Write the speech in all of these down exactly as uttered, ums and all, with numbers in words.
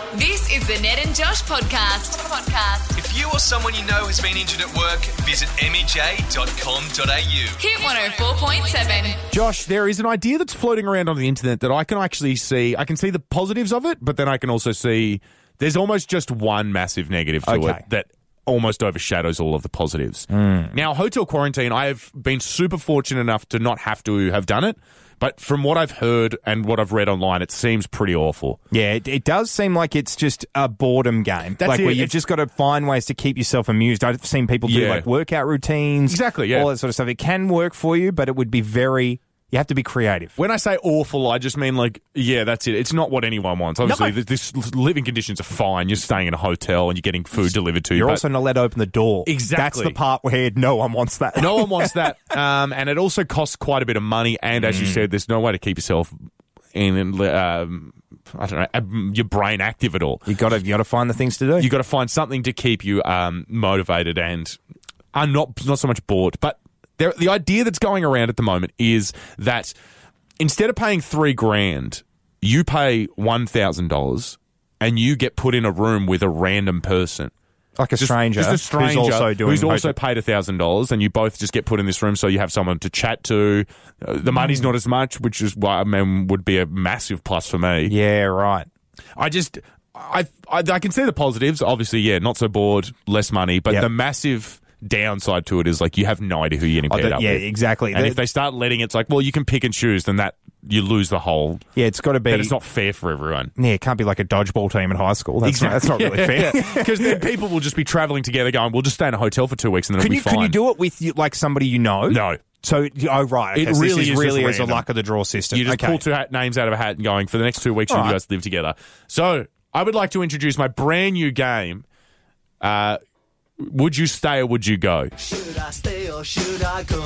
This is the Ned and Josh podcast. Podcast. If you or someone you know has been injured at work, visit m e j dot com dot a u. Hit one oh four point seven. Josh, there is an idea that's floating around on the internet that I can actually see. I can see the positives of it, but then I can also see there's almost just one massive negative to Okay. it that almost overshadows all of the positives. Mm. Now, hotel quarantine, I have been super fortunate enough to not have to have done it, but from what I've heard and what I've read online, it seems pretty awful. Yeah, it, it does seem like it's just a boredom game. That's like it. where you've It's- just got to find ways to keep yourself amused. I've seen people do Yeah. like workout routines. Exactly, yeah. All that sort of stuff. It can work for you, but it would be very... You have to be creative. When I say awful, I just mean like, yeah, that's it. It's not what anyone wants. Obviously, No. this, this living conditions are fine. You're staying in a hotel and you're getting food delivered to you. You're but also not allowed to open the door. Exactly. That's the part where no one wants that. no one wants that. Um, and it also costs quite a bit of money. And as you Mm. said, there's no way to keep yourself in, um, I don't know, ab- your brain active at all. You got to you got to find the things to do. You got to find something to keep you um, motivated and are not not so much bored. But there, the idea that's going around at the moment is that instead of paying three grand, you pay one thousand dollars and you get put in a room with a random person. like a Just- stranger, just a stranger who's also doing who's also hotel- paid a thousand dollars, and you both just get put in this room, so you have someone to chat to. Uh, the money's not as much, which is why I mean would be a massive plus for me. Yeah, right. I just I I, I can see the positives. Obviously, yeah, not so bored, less money, but Yep. the massive downside to it is like you have no idea who you're getting Oh, paired the- up yeah, with. exactly. And The- if they start letting it, it's like, well, you can pick and choose, then that you lose the whole. Yeah, it's got to be... Then it's not fair for everyone. Yeah, it can't be like a dodgeball team in high school. That's not, that's not really fair. Because then people will just be travelling together going, we'll just stay in a hotel for two weeks and then Can it'll you be fine. can you do it with you, like somebody you know? No. So oh right, okay, It so really this is is really just as a random. luck of the draw system. You just okay. pull two hat names out of a hat and going, for the next two weeks, you All right. guys live together. So I would like to introduce my brand new game. Uh, would you stay or would you go? Should I stay or should I go?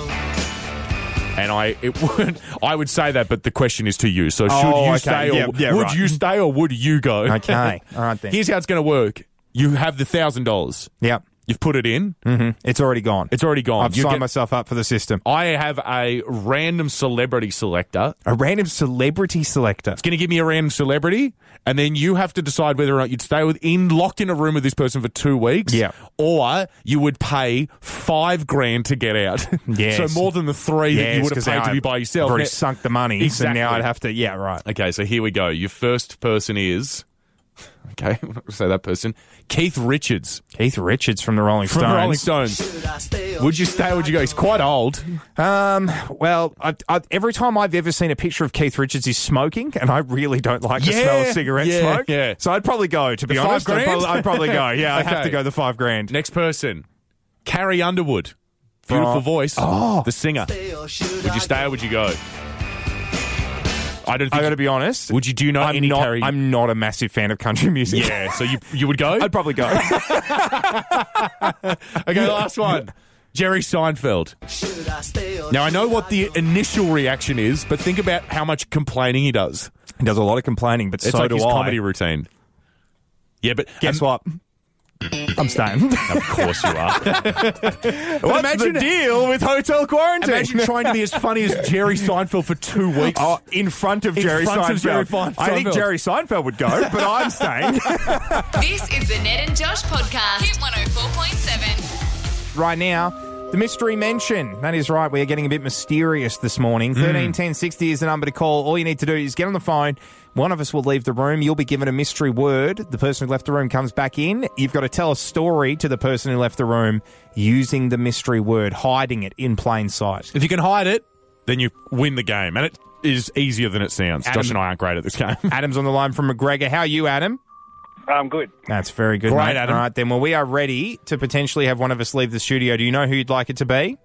And I it would I would say that, but the question is to you. So should Oh, you okay. stay or Yeah, yeah, would right. you stay or would you go? Okay. All right then. Here's how it's going to work. You have the thousand dollars. Yep. You've put it in. Mm-hmm. It's already gone. It's already gone. I've You signed get- myself up for the system. I have a random celebrity selector. A random celebrity selector. It's going to give me a random celebrity, and then you have to decide whether or not you'd stay with in locked in a room with this person for two weeks, Yeah. or you would pay five grand to get out. Yes. So more than the three that Yes, you would have 'cause paid now to be I've by yourself. already Now- sunk the money, Exactly. so now I'd have to. Yeah, right. Okay, so here we go. Your first person is. Okay, I'm not going to say that person. Keith Richards Keith Richards from the Rolling from Stones. the Rolling Stones. Should I stay or Would you should stay or would you go? I He's quite old. Um, well, I, I, every time I've ever seen a picture of Keith Richards, he's smoking, and I really don't like the Yeah, smell of cigarette yeah, smoke. yeah. So I'd probably go. To be The five honest, I'd grand? probably, I'd probably go. Yeah, I'd have Okay. to go the five grand. Next person, Carrie Underwood. Beautiful Oh. voice. Oh. The singer. stay or should Would I you stay or would you go? I don't think. I got to be honest. Would you do you know I'm any not. Carrie? I'm not a massive fan of country music. Yeah, so you you would go? I'd probably go. Okay, last one. Jerry Seinfeld. Should I stay or Now, I know should what the go? initial reaction is, but think about how much complaining he does. He does a lot of complaining, but It's so like do his I. comedy routine. Yeah, but Guess um, what? I'm staying. Of course you are. What's imagine- the deal with hotel quarantine? Imagine trying to be as funny as Jerry Seinfeld for two weeks. Oh, in front of In Jerry front Seinfeld. of Jerry Fein- I think Seinfeld. Jerry Seinfeld would go, but I'm staying. This is the Ned and Josh podcast. Hit one oh four point seven. Right now, the mystery mention. That is right. We are getting a bit mysterious this morning. thirteen ten sixty is the number to call. All you need to do is get on the phone. One of us will leave the room. You'll be given a mystery word. The person who left the room comes back in. You've got to tell a story to the person who left the room using the mystery word, hiding it in plain sight. If you can hide it, then you win the game. And it is easier than it sounds. Adam- Josh and I aren't great at this game. Adam's on the line from McGregor. How are you, Adam? I'm good. That's very good, Great, mate. Adam. All right, then. Well, we are ready to potentially have one of us leave the studio. Do you know who you'd like it to be?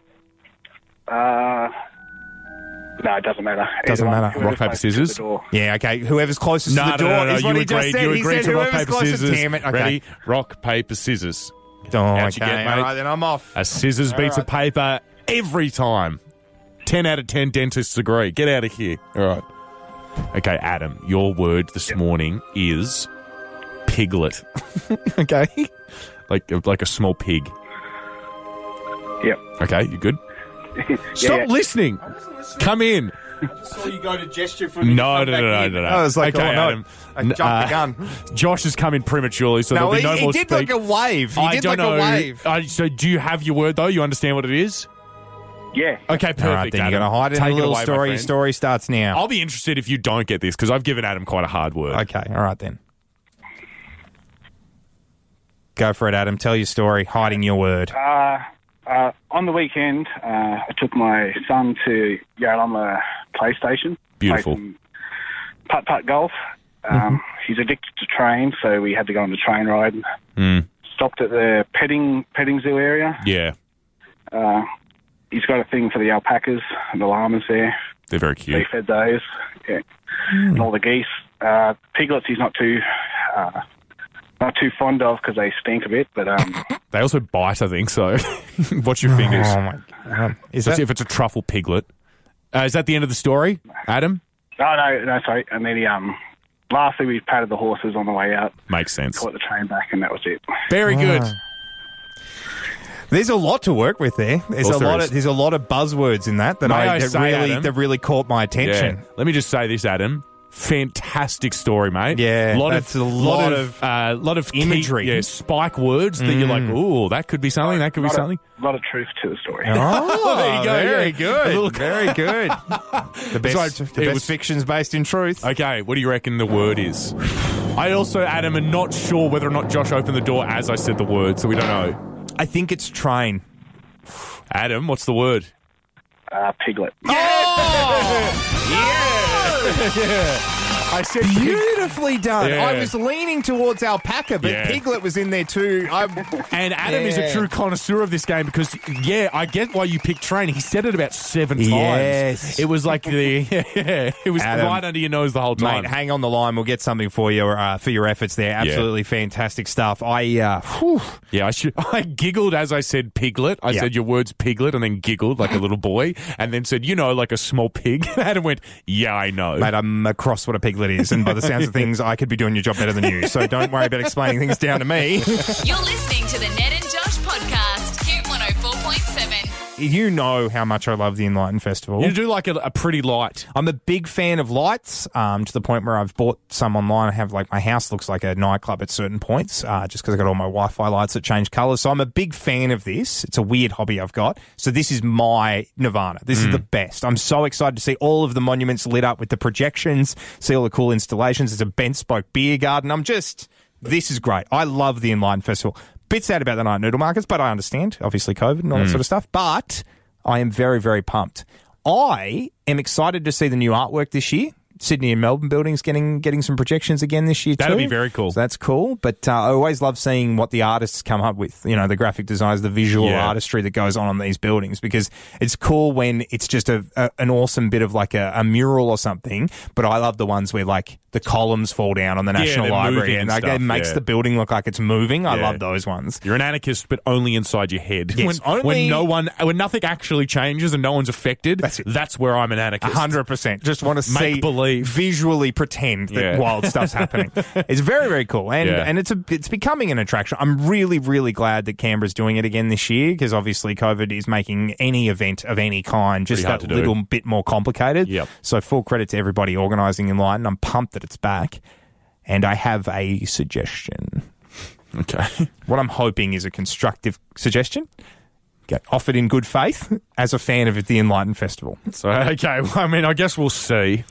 Uh, no, it doesn't matter. Doesn't Either one. matter. Whoever's Rock, paper, closest to the scissors? door. Yeah, okay. Whoever's closest No, to no, the door no, no, is you what he agreed. just said. You he agreed said to rock, whoever's paper, closest. scissors. Damn it. Okay. Ready? Rock, paper, scissors. Oh, How'd okay. you get, mate? All right, then I'm off. A scissors beats a paper every time. ten out of ten dentists agree. Get out of here. All right. Okay, Adam, your word this morning is piglet. Okay? Like like a small pig. Yep. Okay, you good? Yeah, Stop yeah. listening. Come in. saw you go to gesture for me. No, no, no, no, no, no. I was like, okay, oh, no. Adam. I jumped Uh, the gun. Josh has come in prematurely, so No, there'll be he, no he more did speak. like a wave. He I did don't like know. a wave. Uh, so do you have your word, though? You understand what it is? Yeah. Okay, perfect, All right, then Adam. you're going to hide in Take a it little away, my story. friend. Story starts now. I'll be interested if you don't get this, because I've given Adam quite a hard word. Okay, all right then. Go for it, Adam. Tell your story. Hiding your word. Uh, uh, on the weekend, uh, I took my son to Yarralumla PlayStation. Beautiful. Play some putt-putt golf. Um, Mm-hmm. He's addicted to train, so we had to go on the train ride. Mm. Stopped at the petting petting zoo area. Yeah, Uh, he's got a thing for the alpacas and the llamas there. they're very We cute. fed those. Yeah. And all the geese. Uh, piglets he's not too... Uh, not too fond of because they stink a bit, but um, They also bite, I think, so watch your fingers. Oh, my God. Is Let's see that... if it's a truffle piglet. Uh, is that the end of the story, Adam? no, no, no, sorry. And then he, um, lastly, we patted the horses on the way out, Makes sense. caught the train back, and that was it. Very good. There's a lot to work with there. There's a course there lot is. of there's a lot of buzzwords in that that May I, I that say, really Adam? that really caught my attention. Yeah. Let me just say this, Adam. Fantastic story, mate. Yeah, lot that's of a lot of uh, lot of key- imagery. yeah, spike words that you're like, ooh, that could be something. That could be A lot, something. of, lot of truth to the story. Oh, There you go, Very yeah. good. A little- Very good. The best, Sorry, the it best was- fiction's based in truth. Okay, what do you reckon the word is? I also, Adam, am not sure whether or not Josh opened the door as I said the word, so we don't know. I think it's train. Adam, what's the word? Uh, piglet. I said pig- Beautifully done. Yeah. I was leaning towards alpaca, but Yeah. piglet was in there too. I'm, And Adam is a Yeah. true connoisseur of this game because, yeah, I get why you picked train. He said it about seven times. Yes. It was like the, yeah, it was Adam, right under your nose the whole time. Mate, hang on the line. We'll get something for you uh, for your efforts there. Absolutely fantastic stuff. I, uh, whew. Yeah, I should. I giggled as I said piglet. I Yeah. said your word's piglet, and then giggled like a little boy, and then said, you know, like a small pig. Adam went, yeah, I know. Mate, I'm across what a piglet is, and by the sounds of things, I could be doing your job better than you. So don't worry about explaining things down to me. You're listening to the Ned and Josh podcast. Hit one oh four point seven. You know how much I love the Enlighten Festival. You do like a, a pretty light. I'm a big fan of lights, um, to the point where I've bought some online. I have, like, my house looks like a nightclub at certain points, uh, just because I got all my Wi-Fi lights that change colours. So I'm a big fan of this. It's a weird hobby I've got. So this is my nirvana. This is the best. I'm so excited to see all of the monuments lit up with the projections, see all the cool installations. There's a bespoke beer garden. I'm just, this is great. I love the Enlighten Festival. Bit sad about the night noodle markets, but I understand, obviously COVID and all that sort of stuff. But I am very, very pumped. I am excited to see the new artwork this year. Sydney and Melbourne buildings getting getting some projections again this year That'll too. be very cool. So that's cool. But uh, I always love seeing what the artists come up with. You know, the graphic designers, the visual Yeah. artistry that goes on on these buildings, because it's cool when it's just a, a an awesome bit of like a, a mural or something. But I love the ones where like the columns fall down on the National they're Library moving and and like, stuff, it makes yeah. the building look like it's moving. I Yeah. love those ones. You're an anarchist, but only inside your head. Yes, when, only- when no one, when nothing actually changes and no one's affected, That's it. that's where I'm an anarchist. A hundred percent. Just want to Make see, believe. visually pretend that Yeah. wild stuff's happening. It's very, very cool, and Yeah. and it's a it's becoming an attraction. I'm really, really glad that Canberra's doing it again this year, because obviously COVID is making any event of any kind just Pretty hard that to do. little bit more complicated. Yep. So full credit to everybody organising Enlighten. I'm pumped that it's back, and I have a suggestion. Okay. What I'm hoping is a constructive suggestion. Get offered in good faith as a fan of the Enlighten Festival. So, okay. Well, I mean, I guess we'll see.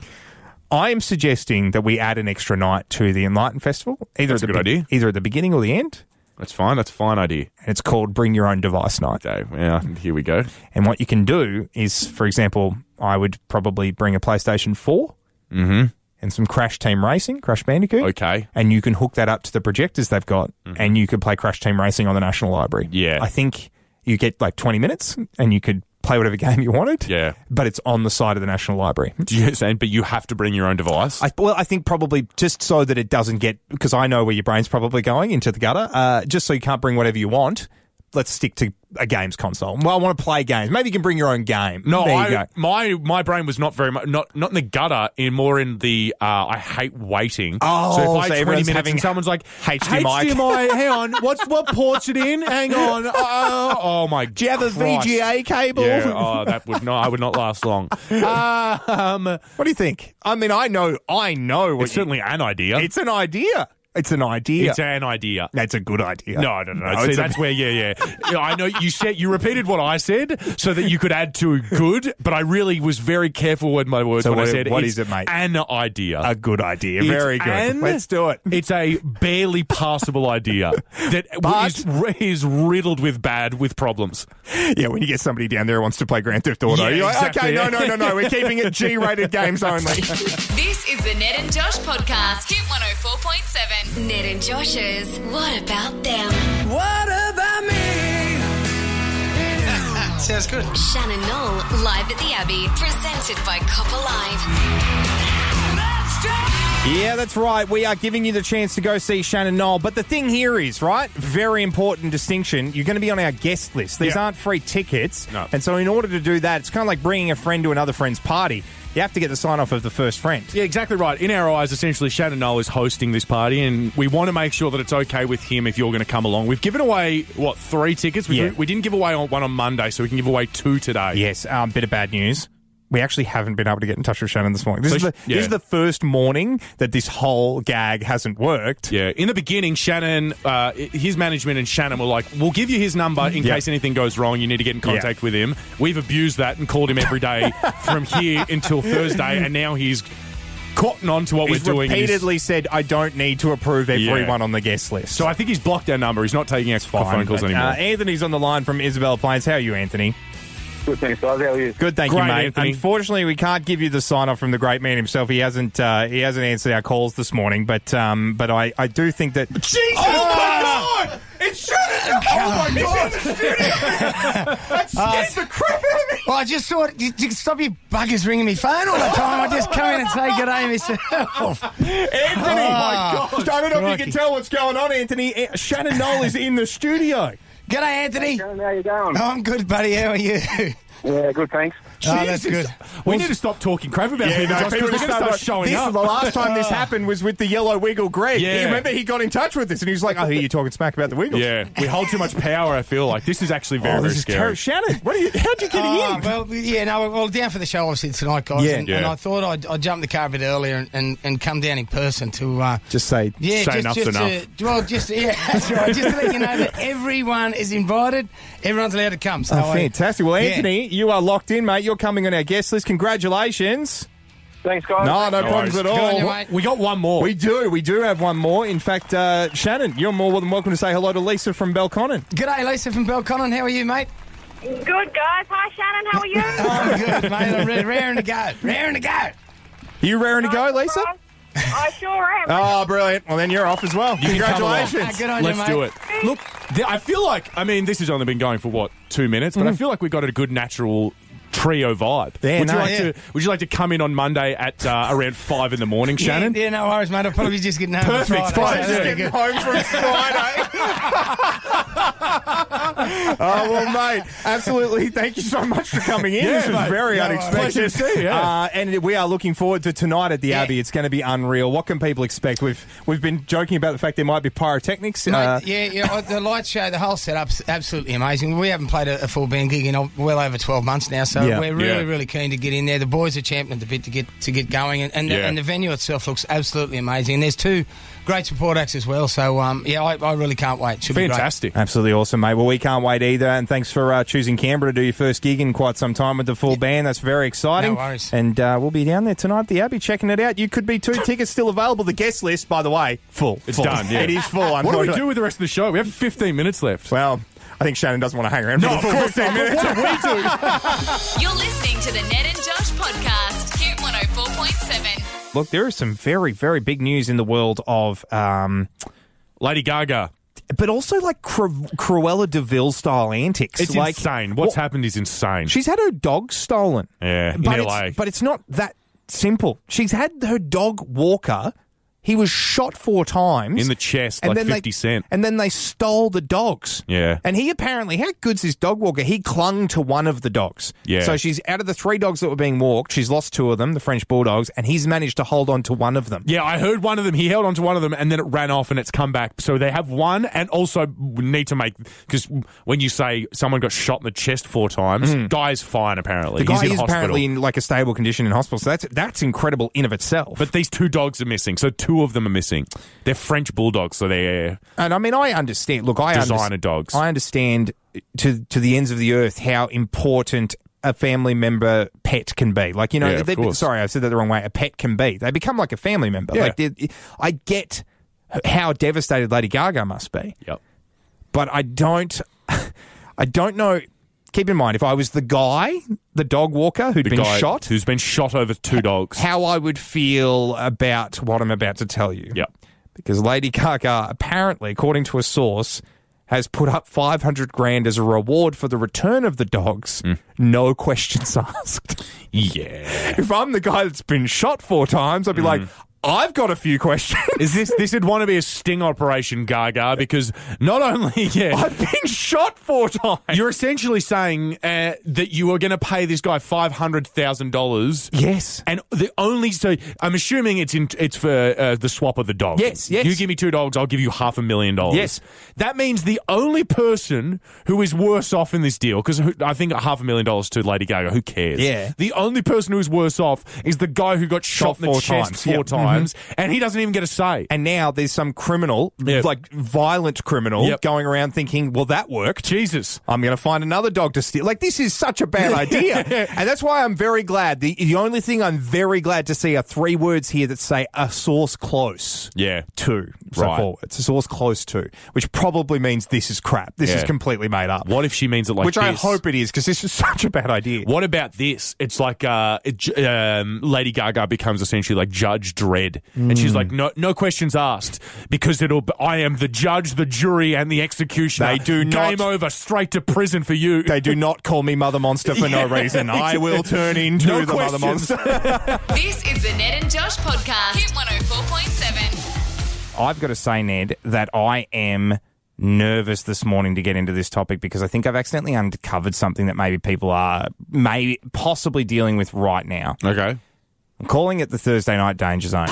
I am suggesting that we add an extra night to the Enlighten Festival, either That's at a the good idea. either at the beginning or the end, That's fine. That's a fine idea. and it's called Bring Your Own Device Night. Okay. Yeah. Here we go. And what you can do is, for example, I would probably bring a PlayStation four and some Crash Team Racing, Crash Bandicoot. Okay. And you can hook that up to the projectors they've got, and you could play Crash Team Racing on the National Library. Yeah. I think you get like twenty minutes, and you could play whatever game you wanted. Yeah. But it's on the side of the National Library. Do you understand? But you have to bring your own device. I, well, I think probably just so that it doesn't get, because I know where your brain's probably going, into the gutter, uh, just so you can't bring whatever you want, let's stick to a games console. Well, I want to play games. Maybe you can bring your own game. No, there you I, go. my my brain was not very much not not in the gutter, in more in the uh, I hate waiting. Oh, so if so I had twenty everyone's minutes having and someone's like H D M I. H D M I, hang on, what's what port's it in? Hang on, uh, oh my, Do you have a Christ. V G A cable? Yeah, oh, that would not. I would not last long. Um, What do you think? I mean, I know, I know. What it's certainly an idea. you, it's an idea. It's an idea. It's an idea. That's a good idea. No, no, no. No, See, it's a- that's where, yeah, yeah. You know, I know you said you repeated what I said so that you could add to good, but I really was very careful with my words So when what- I said what it's is it, mate? An idea. A good idea. It's Very good. an- Let's do it. It's a barely passable idea that But- is, is riddled with bad with problems. Yeah, when you get somebody down there who wants to play Grand Theft Auto, Yeah, you're like, exactly. okay, no, no, no, no. We're keeping it G-rated games only. This is the Ned and Josh podcast. Hit one oh four point seven. Ned and Josh's What About Them? What about me? Sounds good. Shannon Knoll live at the Abbey. Presented by Copper Live. Yeah, that's right. We are giving you the chance to go see Shannon Knoll. But the thing here is, right, very important distinction. You're going to be on our guest list. These Yeah. aren't free tickets. No. And so in order to do that, it's kind of like bringing a friend to another friend's party. You have to get the sign-off of the first friend. Yeah, exactly right. In our eyes, essentially, Shannon Knoll is hosting this party, and we want to make sure that it's okay with him if you're going to come along. We've given away, what, three tickets? We, Yeah. we didn't give away one on Monday, so we can give away two today. Yes, um, bit of bad news. We actually haven't been able to get in touch with Shannon this morning. This, So is, the, sh- yeah. this is the first morning that this whole gag hasn't worked. Yeah, in the beginning, Shannon, uh, his management and Shannon were like, we'll give you his number in Yeah. case anything goes wrong. You need to get in contact with him. We've abused that and called him every day from here until Thursday, and now he's cotton on to what He's we're doing. and he's- repeatedly said, I don't need to approve everyone Yeah. on the guest list. So I think he's blocked our number. He's not taking our phone calls but, anymore. Uh, Anthony's on the line from Isabella Plains. How are you, Anthony? Good, thanks, guys. How are you? Good, thank Great, you, mate. Anthony. Unfortunately, we can't give you the sign off from the great man himself. He hasn't. Uh, he hasn't answered our calls this morning. But um, but I, I do think that. Jesus, Oh, my God! It's Shannon! Oh my God! He's in the studio! That scared the crap out of me. Well, I just thought you, you stop your buggers ringing me phone all the time. I just come in and say good day myself. Anthony, oh my gosh! I don't know if you crikey. can tell what's going on, Anthony. A- Shannon Knoll is in the studio. G'day, Anthony. How you going? Oh, I'm good, buddy. How are you? Yeah, good, thanks. Oh, that's Jesus. good. We need to stop talking crap about Yeah, people, no, Josh, people because just they're going to start start showing this, up. The last time this happened was with the Yellow Wiggle Greg. Yeah. You remember he got in touch with us and he was like, I hear you talking smack about the Wiggles. Yeah, we hold too much power, I feel like. This is actually very, Oh, very this is scary. terrible. Shannon, what are you, how'd you get Oh, in? well, yeah, no, well, down for the show obviously tonight, guys. Yeah. and, Yeah. and I thought I'd, I'd jump in the car a bit earlier and, and, and come down in person to. Uh, Just say, yeah, Say just, enough's just enough. To, well, just yeah, that's right. Just to let you know that everyone is invited. Everyone's allowed to come. So oh, I- fantastic. Well, yeah. Anthony, you are locked in, mate. You're coming on our guest list. Congratulations. Thanks, guys. No, no, No problems worries. at Good on you, all. mate. We got one more. We do. We do have one more. In fact, uh, Shannon, you're more than welcome to say hello to Lisa from Belconnen. G'day, Lisa from Belconnen. How are you, mate? Good, guys. Hi, Shannon. How are you? I'm good, mate. I'm ready, raring to go. Raring to go. Are you raring to go, Lisa? I sure am. Oh, brilliant. Well, then you're off as well. can come along. Congratulations. Ah, good on Let's you, mate. do it. Look, th- I feel like, I mean, this has only been going for, what, two minutes? But I feel like we got a good natural trio vibe. Yeah, would, no, you like yeah. to, would you like to come in on Monday at uh, around five in the morning, Shannon? Yeah, yeah, no worries, mate. I'll probably just get home. Perfect. on Fine. Friday. Just So getting good. home from Friday. Oh, well, mate, absolutely. Thank you so much for coming in. Yeah, this was mate. very No, unexpected. pleasure to see you, yeah. Uh, and we are looking forward to tonight at the Yeah. Abbey. It's going to be unreal. What can people expect? We've we've been joking about the fact there might be pyrotechnics. Mate, Uh, yeah, yeah, the light show, the whole setup's absolutely amazing. We haven't played a, a full band gig in uh, well over twelve months now, so Yeah. we're really, Yeah. really keen to get in there. The boys are champing at the bit to get to get going, and and, the, Yeah. and the venue itself looks absolutely amazing. And there's two great support acts as well, so um, yeah, I, I really can't wait. Should be great. Fantastic. Absolutely awesome, mate. Well, we can't wait either. And thanks for uh, choosing Canberra to do your first gig in quite some time with the full band. That's very exciting. No worries. And uh, we'll be down there tonight at the Abbey checking it out. You could be two tickets still available. The guest list, by the way, full. It's full. done, yeah. It is full. What do we unfortunately. do with the rest of the show? We have fifteen minutes left. Well, I think Shannon doesn't want to hang around No, for of the full course fifteen not. minutes. What do we do? You're listening to the Ned and Josh podcast. Hit one oh four point seven. Look, there is some very, very big news in the world of... Um, Lady Gaga. but also like Cru- Cruella de Vil style antics. It's like, insane. What's what- happened is insane. She's had her dog stolen. Yeah, in but L A. It's, but it's not that simple. She's had her dog Walker He was shot four times. In the chest, and like then fifty they, cent. And then they stole the dogs. Yeah. And he apparently, how good's this dog walker? He clung to one of the dogs. Yeah. So she's out of the three dogs that were being walked, she's lost two of them, the French Bulldogs, and he's managed to hold on to one of them. Yeah, I heard one of them. He held on to one of them, and then it ran off, and it's come back. So they have one, and also we need to make, because when you say someone got shot in the chest four times, mm. guy's fine apparently. The guy He's in is hospital. apparently in like a stable condition in hospital. So that's that's incredible in of itself. But these two dogs are missing, so two of them are missing. They're French Bulldogs, so they're and I mean I understand. Look, I designer understand, dogs. I understand to to the ends of the earth how important a family member pet can be. Like, you know, Yeah, of they- course. sorry, I said that the wrong way. A pet can be. They become like a family member. Yeah. Like, they- I get how devastated Lady Gaga must be. Yep. But I don't, I don't know. Keep in mind, if I was the guy, the dog walker who'd The been guy shot, who's been shot over two dogs. how I would feel about what I'm about to tell you. Yep. Because Lady Gaga, apparently, according to a source, has put up five hundred grand as a reward for the return of the dogs. Mm. No questions asked. Yeah. If I'm the guy that's been shot four times, I'd be like, I've got a few questions. Is this this would want to be a sting operation, Gaga? Because not only yeah, I've been shot four times. you're essentially saying uh, that you are going to pay this guy five hundred thousand dollars. Yes. And the only so I'm assuming it's in it's for uh, the swap of the dog. Yes, yes. You give me two dogs, I'll give you half a million dollars. Yes. That means the only person who is worse off in this deal, because I think half a million dollars to Lady Gaga, who cares? Yeah. The only person who's worse off is the guy who got shot, Shot in the four chest times. four Yep. times, and he doesn't even get a say. And now there's some criminal, Yep. like violent criminal, Yep. going around thinking, well, that worked. Jesus. I'm going to find another dog to steal. Like, this is such a bad idea. And that's why I'm very glad. The, the only thing I'm very glad to see are three words here that say a source close Yeah. to. So Right. forward. It's a source close to, which probably means this is crap. This Yeah. is completely made up. What if she means it like which I this? hope it is, because this is such a bad idea. What about this? It's like uh, it, um, Lady Gaga becomes essentially like Judge Dredd, and she's like, no, no questions asked, because it'll. I am the judge, the jury, and the executioner. They do Game not- over, straight to prison for you. They do not call me Mother Monster for no Yeah. reason. I will turn into No the Mother questions. Monster. This is the Ned and Josh podcast. Hit one oh four point seven. I've got to say, Ned, that I am nervous this morning to get into this topic because I think I've accidentally uncovered something that maybe people are maybe possibly dealing with right now. Okay. I'm calling it the Thursday Night Danger Zone.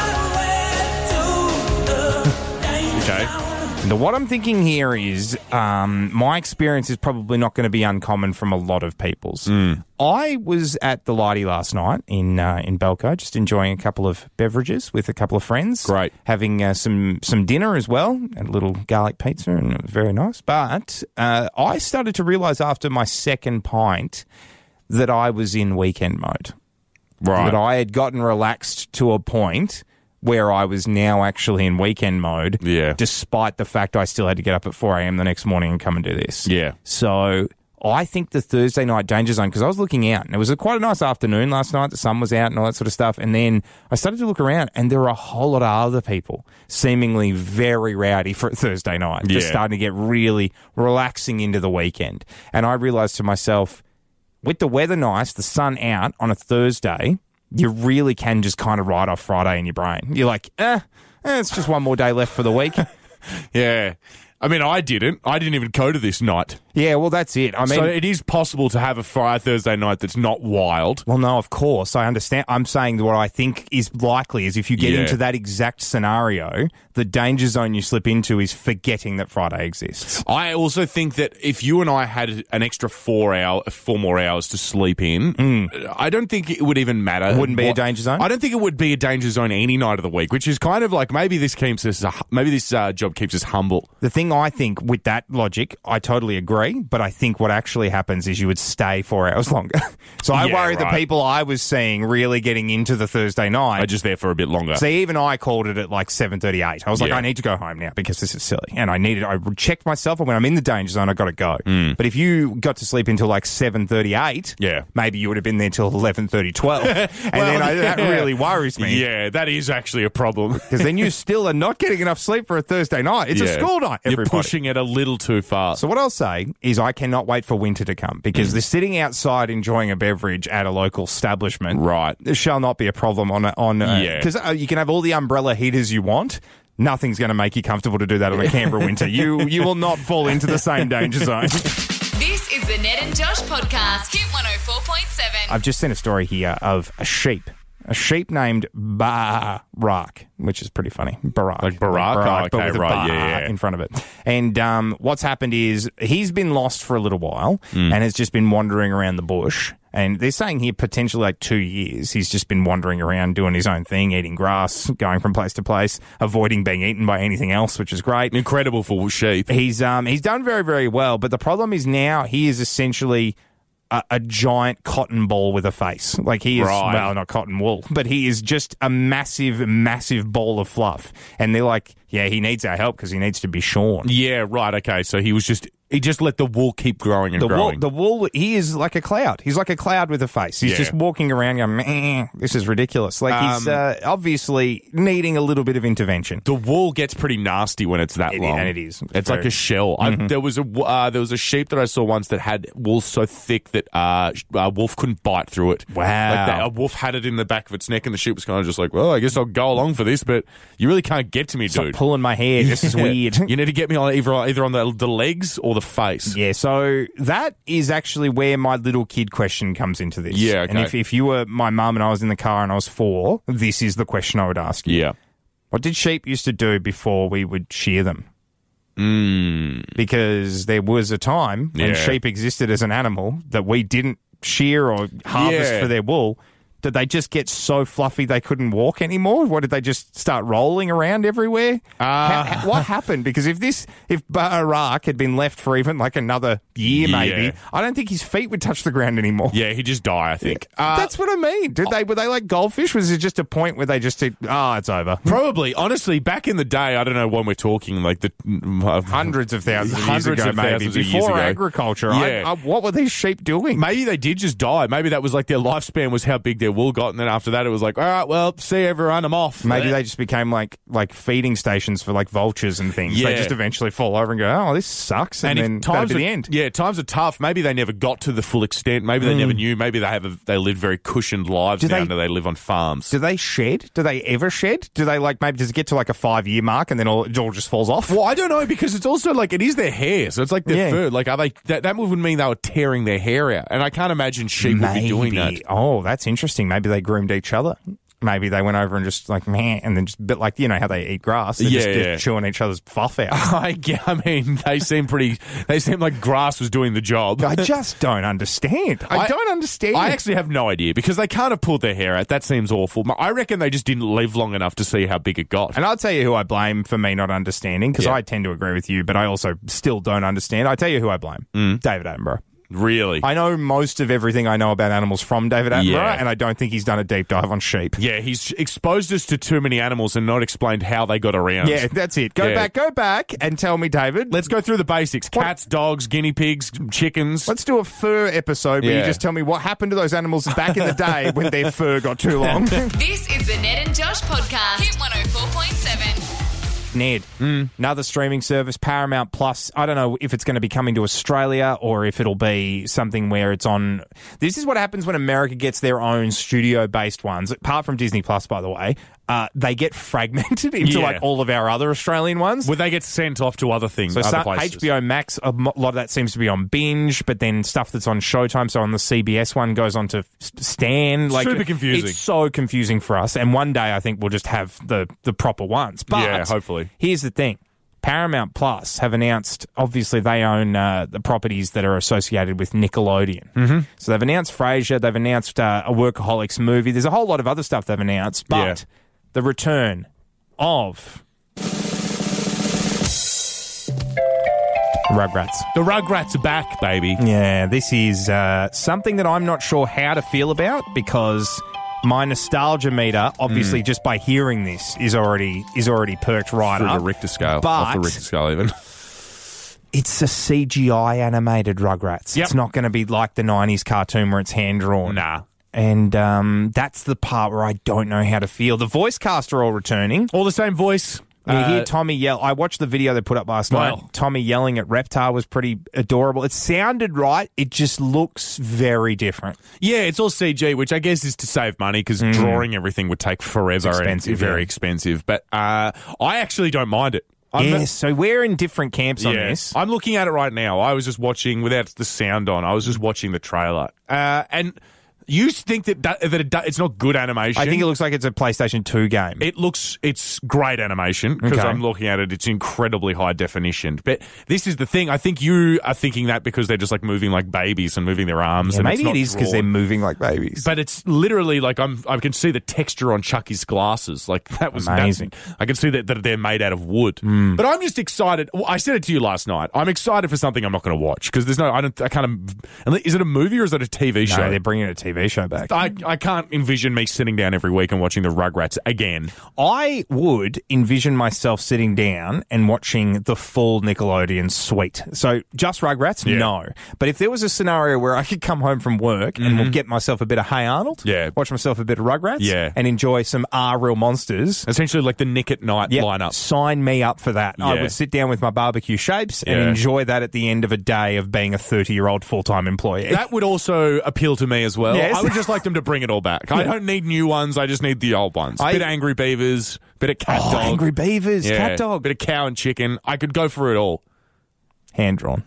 Okay. Now, what I'm thinking here is um, my experience is probably not going to be uncommon from a lot of people's. Mm. I was at the Lighty last night in uh, in Belco, just enjoying a couple of beverages with a couple of friends. Great. Having uh, some, some dinner as well, and a little garlic pizza, and it was very nice. But uh, I started to realise after my second pint that I was in weekend mode. Right. That I had gotten relaxed to a point where I was now actually in weekend mode, Yeah. despite the fact I still had to get up at four a.m. the next morning and come and do this. Yeah. So I think the Thursday Night Danger Zone, because I was looking out, and it was a quite a nice afternoon last night, the sun was out and all that sort of stuff, and then I started to look around, and there were a whole lot of other people seemingly very rowdy for a Thursday night, just Yeah. starting to get really relaxing into the weekend. And I realised to myself, with the weather nice, the sun out on a Thursday, you really can just kind of write off Friday in your brain. You're like, eh, eh, it's just one more day left for the week. Yeah. I mean, I didn't. I didn't even go to this night. Yeah, well, that's it. I mean, so it is possible to have a Friday, Thursday night that's not wild. well, no, of course. I understand. I'm saying that what I think is likely is if you get Yeah. into that exact scenario, the danger zone you slip into is forgetting that Friday exists. I also think that if you and I had an extra four hour, four more hours to sleep in, I don't think it would even matter. Wouldn't be a danger zone? I don't think it would be a danger zone any night of the week, which is kind of like maybe this keeps us, maybe this uh, job keeps us humble. The thing I think with that logic, I totally agree, but I think what actually happens is you would stay four hours longer. So I Yeah, worry the right. people I was seeing really getting into the Thursday night I'm just there for a bit longer. See, even I called it at like seven thirty-eight. I was like, Yeah. I need to go home now because this is silly. And I needed, I checked myself, and when I'm in the danger zone, I got to go. But if you got to sleep until like seven thirty-eight, Yeah. maybe you would have been there till eleven thirty, twelve. And then I, that yeah. really worries me. Yeah, that is actually a problem. Because then you still are not getting enough sleep for a Thursday night. It's a Yeah. school night, You're everybody. pushing it a little too far. So what I'll say is I cannot wait for winter to come because the sitting outside enjoying a beverage at a local establishment Right. there shall not be a problem on on uh, Yeah. because uh, you can have all the umbrella heaters you want. Nothing's going to make you comfortable to do that on a Canberra winter. You you will not fall into the same danger zone. This is the Ned and Josh podcast. Hit one oh four point seven. I've just seen a story here of a sheep. A sheep named Barak, which is pretty funny. Barak. Like Barack? Oh, but okay, with a right, bar yeah, yeah. in front of it. And um, what's happened is he's been lost for a little while Mm. and has just been wandering around the bush. And they're saying here potentially like two years. He's just been wandering around doing his own thing, eating grass, going from place to place, avoiding being eaten by anything else, which is great. Incredible for sheep. He's um he's done very, very well. But the problem is now he is essentially a, a giant cotton ball with a face. Like he is, Right. well, not cotton wool, but he is just a massive, massive ball of fluff. And they're like, yeah, he needs our help because he needs to be shorn. Yeah, right. Okay, so he was just he just let the wool keep growing and The wool, growing. the wool, he is like a cloud. He's like a cloud with a face. He's Yeah. just walking around going, meh, this is ridiculous. Like he's Um, uh, obviously needing a little bit of intervention. The wool gets pretty nasty when it's that It- long, and it is. It's Very- like a shell. I, there was a uh, there was a sheep that I saw once that had wool so thick that uh, a wolf couldn't bite through it. Wow. Like that, a wolf had it in the back of its neck, and the sheep was kind of just like, "Well, I guess I'll go along for this, but you really can't get to me, Stop dude. pulling my hair. This is weird. You need to get me on either either on the, the legs or the face." Yeah, so that is actually where my little kid question comes into this. Yeah, And okay. if, if you were my mum and I was in the car and I was four, this is the question I would ask you. Yeah. What did sheep used to do before we would shear them? Mm. Because there was a time when Yeah. sheep existed as an animal that we didn't shear or harvest Yeah. for their wool. Did they just get so fluffy they couldn't walk anymore? What, did they just start rolling around everywhere? Uh, How- how- what happened? Because if this, if Barak had been left for even like another year, Yeah. maybe, I don't think his feet would touch the ground anymore. Yeah, he just die. I think. Uh, That's what I mean. Did they? Were they like goldfish? Was it just a point where they just said, "Ah, oh, it's over"? Probably, honestly, back in the day, I don't know when we're talking, like the uh, Hundreds of thousands of Hundreds years ago, of maybe thousands of years before ago. agriculture. Yeah. I, I, what were these sheep doing? Maybe they did just die. Maybe that was like their lifespan was how big their wool got, and then after that, it was like, all right, well, see everyone, I'm off. Maybe they just became like like feeding stations for like vultures and things. Yeah. They just eventually fall over and go, "Oh, this sucks," and, And then if times that'd are, be the end. yeah, times are tough. Maybe they never got to the full extent. Maybe they never knew. Maybe they have a, they lived very cushioned lives Do now, they- and they live on farms. Do they shed? Do they ever shed? Do they like maybe does it get to like a five year mark and then all, it all just falls off? Well, I don't know because it's also like it is their hair, so it's like their Yeah. fur. Like, are they? That, that would mean they were tearing their hair out, and I can't imagine sheep would be doing that. Oh, that's interesting. Maybe they groomed each other. Maybe they went over and just like, man, and then just a bit like, you know, how they eat grass. They're Yeah, just, yeah. just chewing each other's fluff out. I, get- I mean, they seem pretty. They seem like grass was doing the job. I just don't understand. I, I- don't understand. I actually have no idea because they can't have pulled their hair out. That seems awful. I reckon they just didn't live long enough to see how big it got. And I'll tell you who I blame for me not understanding, because Yeah. I tend to agree with you, but I also still don't understand. I tell you who I blame. Mm. David Attenborough. Really? I know most of everything I know about animals from David Attenborough, Yeah. and I don't think he's done a deep dive on sheep. Yeah, he's exposed us to too many animals and not explained how they got around. Yeah, that's it. Go Yeah. back, go back, and tell me, David. Let's go through the basics. What- Cats, dogs, guinea pigs, chickens. Let's do a fur episode where Yeah. you just tell me what happened to those animals back in the day when their fur got too long. This is the Ned and Josh podcast. Hit one oh four point seven. Ned, another streaming service, Paramount Plus. I don't know if it's going to be coming to Australia or if it'll be something where it's on. This is what happens when America gets their own studio-based ones. Apart from Disney Plus, by the way, uh, they get fragmented into Yeah. like all of our other Australian ones. Would they get sent off to other things? So other some, places? H B O Max, a mo- lot of that seems to be on Binge, but then stuff that's on Showtime, so on the C B S one goes on to S- Stan. Like, Super confusing. It's so confusing for us. And one day I think we'll just have the, the proper ones. But Yeah, hopefully. Here's the thing. Paramount Plus have announced, obviously they own uh, the properties that are associated with Nickelodeon. Mm-hmm. So they've announced Frasier, they've announced uh, a Workaholics movie. There's a whole lot of other stuff they've announced, but Yeah. the return of Rugrats. The Rugrats are back, baby. Yeah, this is uh, something that I'm not sure how to feel about because my nostalgia meter, obviously, just by hearing this, is already is already perked right Through up. the Richter scale. But Off the Richter scale, even. it's a C G I animated Rugrats. Yep. It's not going to be like the nineties cartoon where it's hand drawn. Nah. And um, that's the part where I don't know how to feel. The voice cast are all returning. All the same voice. You Uh, hear Tommy yell. I watched the video they put up last Well. night. Tommy yelling at Reptar was pretty adorable. It sounded right. It just looks very different. Yeah, it's all C G, which I guess is to save money because drawing everything would take forever. It's expensive, and very yeah. expensive. But uh, I actually don't mind it. I'm Yes, so we're in different camps on yeah, this. I'm looking at it right now. I was just watching without the sound on. I was just watching the trailer, uh, and you think that that, that it, do- it's not good animation? I think it looks like it's a PlayStation two game. It looks, it's great animation because Okay. I'm looking at it. It's incredibly high definition. But this is the thing. I think you are thinking that because they're just like moving like babies and moving their arms. Yeah, and maybe it's it not is because they're drawn. moving like babies. But it's literally like I'm. I can see the texture on Chucky's glasses. Like that was Amazing. that's- I can see that, that they're made out of wood. But I'm just excited. Well, I said it to you last night. I'm excited for something I'm not going to watch because there's no. I don't. I kind of. Is it a movie or is it a T V show? no, they're bringing a T V show back. I, I can't envision me sitting down every week and watching the Rugrats again. I would envision myself sitting down and watching the full Nickelodeon suite. So just Rugrats? Yeah. No. But if there was a scenario where I could come home from work and get myself a bit of Hey Arnold, Mm-hmm. Yeah. watch myself a bit of Rugrats, Yeah. and enjoy some R Real Monsters, Essentially like the Nick at Night yep, lineup. sign me up for that. I Yeah. would sit down with my barbecue shapes and Yeah. enjoy that at the end of a day of being a thirty-year-old full-time employee. That would also appeal to me as well. Yes. I would just like them to bring it all back. I don't need new ones. I just need the old ones. I- bit of Angry Beavers, bit of Cat oh, Dog. Angry Beavers, yeah, Cat Dog. bit of Cow and Chicken. I could go for it all. Hand-drawn.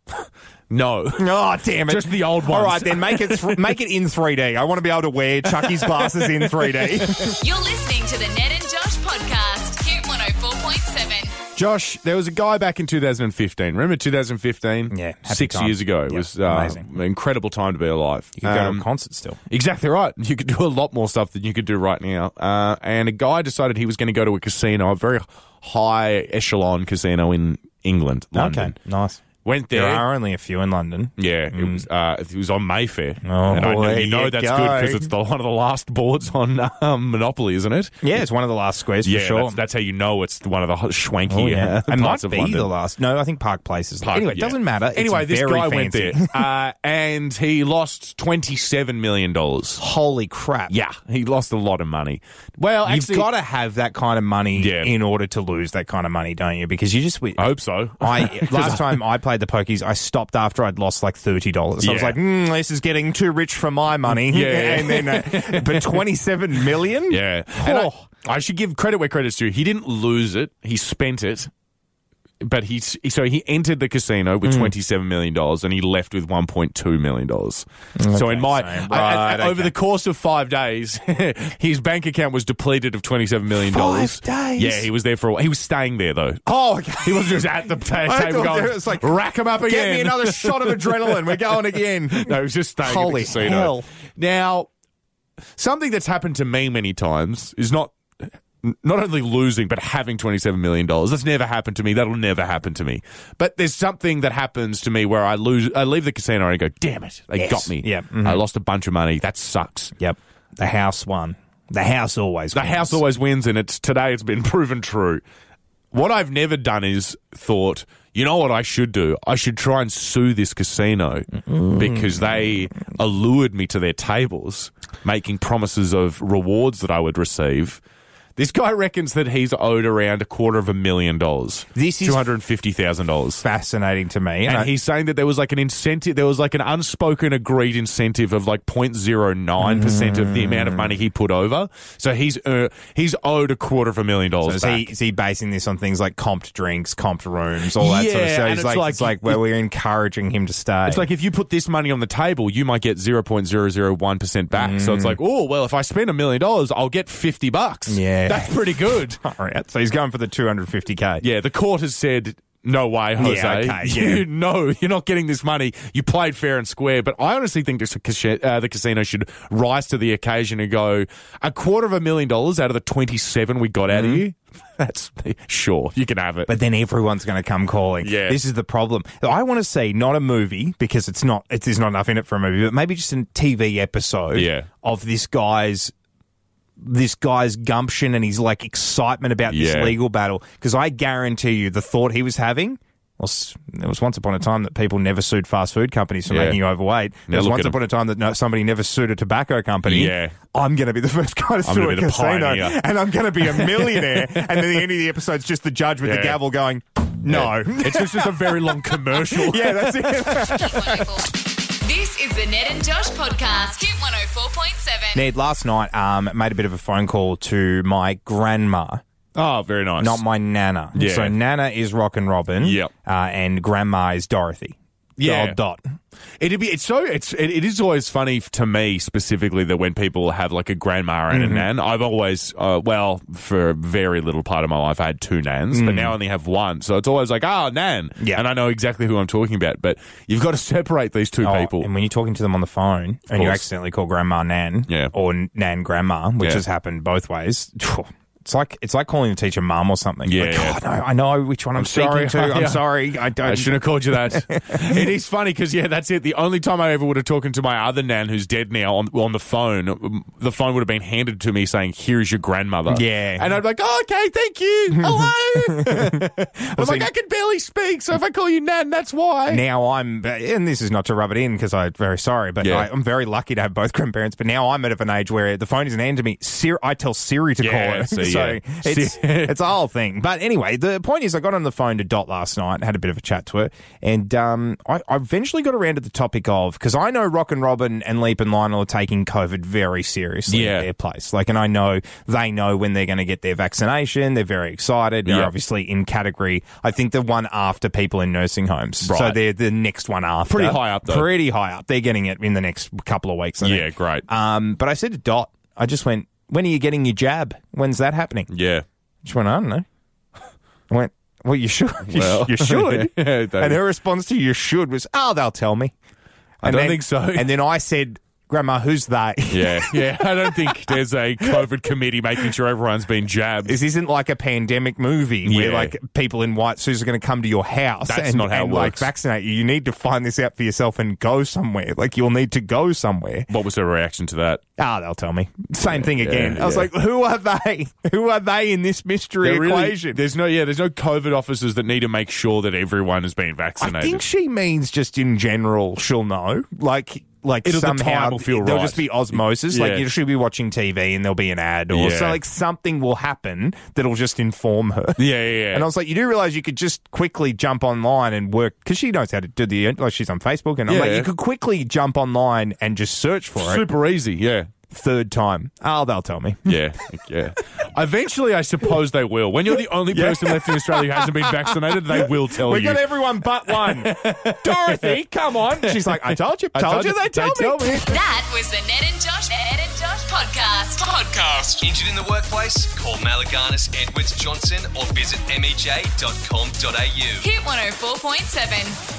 No. Oh, damn it. Just the old ones. All right, then make it th- make it in three D. I want to be able to wear Chucky's glasses in three D. You're listening to the Ned and Josh podcast. Hit one oh four point seven. Josh, there was a guy back in two thousand fifteen. Remember two thousand fifteen? Yeah, happy Six times. years ago. It Yep, was uh, amazing. an incredible time to be alive. You can go Um, to a concert still. Exactly right. You could do a lot more stuff than you could do right now. Uh, and a guy decided he was going to go to a casino, a very high echelon casino in England, London. Okay, nice. Went there. There are only a few in London. Yeah, it was uh, it was on Mayfair. Oh, and I know, there you know you that's go. good because it's the, one of the last boards on um, Monopoly, isn't it? Yeah, it's one of the last squares for Yeah, sure. that's, that's how you know it's one of the hot- schwanky Oh, yeah. uh, It might parts of be London. the last. No, I think Park Place is. Park- anyway, it yeah. doesn't matter. It's Anyway, this very guy fancy. went there uh, and he lost twenty-seven million dollars. Holy crap. Yeah, he lost a lot of money. Well, You've actually, got to have that kind of money Yeah. in order to lose that kind of money, don't you? Because you just. I hope so. I last time I played the pokies, I stopped after I'd lost like thirty dollars. I was Yeah. like, mm, "This is getting too rich for my money." Yeah. and then, uh, but twenty-seven million. Yeah. And I, Oh. I should give credit where credit's due. He didn't lose it. He spent it. But he so he entered the casino Mm. with twenty-seven million dollars and he left with one point two million dollars. so in my so- I- I- right, over okay. the course of five days, his bank account was depleted of twenty-seven million dollars. Five days? Yeah, he was there for a while. He was staying there though. Oh, okay. He wasn't just at the ta- I table thought going, there was like, rack him up again. Get me another shot of adrenaline. We're going again. No, he was just staying Holy at the casino. hell. Now, something that's happened to me many times is not not only losing but having twenty-seven million dollars. That's never happened to me. That'll never happen to me. But there's something that happens to me where I lose. I leave the casino and I go, damn it, they Yes. got me. Yeah. Mhm. I lost a bunch of money. That sucks. Yep. The house won. The house always The wins. house always wins, and it's today it's been proven true. What I've never done is thought, you know what I should do? I should try and sue this casino because they allured me to their tables, making promises of rewards that I would receive. This guy reckons that he's owed around a quarter of a million dollars. This is two hundred fifty thousand dollars. fascinating to me. And I- he's saying that there was like an incentive, there was like an unspoken agreed incentive of like zero point zero nine percent of the amount of money he put over. So he's uh, he's owed a quarter of a million So dollars is back. he, is he basing this on things like comped drinks, comped rooms, all that sort of Yeah, stuff? and He's it's like, like- it's like where we're encouraging him to stay. It's like if you put this money on the table, you might get zero point zero zero one percent back. So it's like, oh, well, if I spend a million dollars, I'll get fifty bucks. Yeah. That's pretty good. all right. So he's going for the two hundred fifty K. Yeah, the court has said, no way, Jose. Yeah, okay, You yeah. no, you're not getting this money. You played fair and square. But I honestly think this, uh, the casino should rise to the occasion and go, a quarter of a million dollars out of the twenty-seven we got out of you? That's sure, you can have it. But then everyone's going to come calling. Yeah. This is the problem. I want to see not a movie because it's not. It's, there's not enough in it for a movie, but maybe just a T V episode Yeah. of this guy's this guy's gumption and his like excitement about Yeah. this legal battle. Because I guarantee you, the thought he was having Well, s- there was once upon a time that people never sued fast food companies for Yeah. making you overweight. Now There was look once at 'em. upon a time that no, somebody never sued a tobacco company. Yeah. I'm going to be the first guy to sue gonna a be the casino, pioneer. and I'm going to be a millionaire. And then the end of the episode's just the judge with Yeah. the gavel going, no. It's just, just a very long commercial. Yeah, that's it. Hit one oh four. This is the Ned and Josh podcast. Hit one oh four point seven. Ned, last night um, made a bit of a phone call to my grandma. Oh, very nice. Not my nana. Yeah. So Nana is Rockin' Robin. Yep. Uh, and Grandma is Dorothy. Yeah. Old Dot. It'd be. It's so. It's. It, it is always funny to me specifically that when people have like a grandma and Mm-hmm. a nan. I've always, uh, well, for a very little part of my life, I had two nans, but now I only have one. So it's always like, oh, nan. Mm. Yeah. And I know exactly who I'm talking about. But you've got to separate these two Oh, people. and when you're talking to them on the phone and you course. accidentally call Grandma Nan Yeah. or Nan Grandma, which Yeah. has happened both ways, it's like it's like calling the teacher Mum or something. Yeah, Like, yeah. oh, no, I know which one I'm, sorry. speaking to. I'm Yeah. sorry. I don't. I shouldn't have called you that. It is funny because, yeah, that's it. The only time I ever would have talked to my other nan who's dead now on, on the phone, the phone would have been handed to me saying, here's your grandmother. Yeah. And I'd be like, oh, okay, thank you. Hello. I'm like, see- I can barely speak, so if I call you nan, that's why. Now I'm, and this is not to rub it in because I'm very sorry, but Yeah. I, I'm very lucky to have both grandparents. But now I'm at an age where the phone isn't handed to me. Siri, I tell Siri to Yeah, call her. so, So yeah. it's, it's a whole thing. But anyway, the point is I got on the phone to Dot last night, had a bit of a chat to her, and um, I, I eventually got around to the topic of, because I know Rockin' Robin and Leap and Lionel are taking COVID very seriously Yeah. at their place. Like, and I know they know when they're going to get their vaccination. They're very excited. They're Yeah. obviously in category, I think the one after people in nursing homes. Right. So they're the next one after. Pretty high up, though. Pretty high up. They're getting it in the next couple of weeks, I Yeah, think. great. Um, but I said to Dot, I just went, when are you getting your jab? When's that happening? Yeah. She went, I don't know. I went, well, you should. You, Well, you should. yeah, they- And her response to you should was, oh, they'll tell me. I And don't then- think so. And then I said, Grandma, who's they? Yeah, yeah. I don't think there's a COVID committee making sure everyone's been jabbed. This isn't like a pandemic movie where Yeah. like people in white suits are going to come to your house That's and, not how and it like works. vaccinate you. You need to find this out for yourself and go somewhere. Like you'll need to go somewhere. What was her reaction to that? Ah, they'll tell me. Same thing again. yeah, I was yeah. like, who are they? Who are they in this mystery There really- equation? there's no, yeah, there's no COVID officers that need to make sure that everyone has been vaccinated. I think she means just in general she'll know. Like like It'll- the somehow time will feel there'll right. just be osmosis. Yeah. Like you should be watching T V and there'll be an ad or Yeah. so like something will happen that'll just inform her. Yeah, yeah, yeah. And I was like, you do realize you could just quickly jump online and work because she knows how to do the like she's on Facebook and I'm Yeah. like, you could quickly jump online and just search for it. Super easy, yeah. Third time. Oh, they'll tell me. Yeah, yeah. Eventually, I suppose they will. When you're the only person left in Australia who hasn't been vaccinated, they will tell We you. got everyone but one. Dorothy, come on. She's like, I told you, I told, told you, you, they tell they me. tell me. That was the Ned and Josh, Ned and Josh podcast. Podcast. Injured in the workplace? Call Malaganis Edwards Johnson or visit m e j dot com dot a u. Hit one oh four point seven.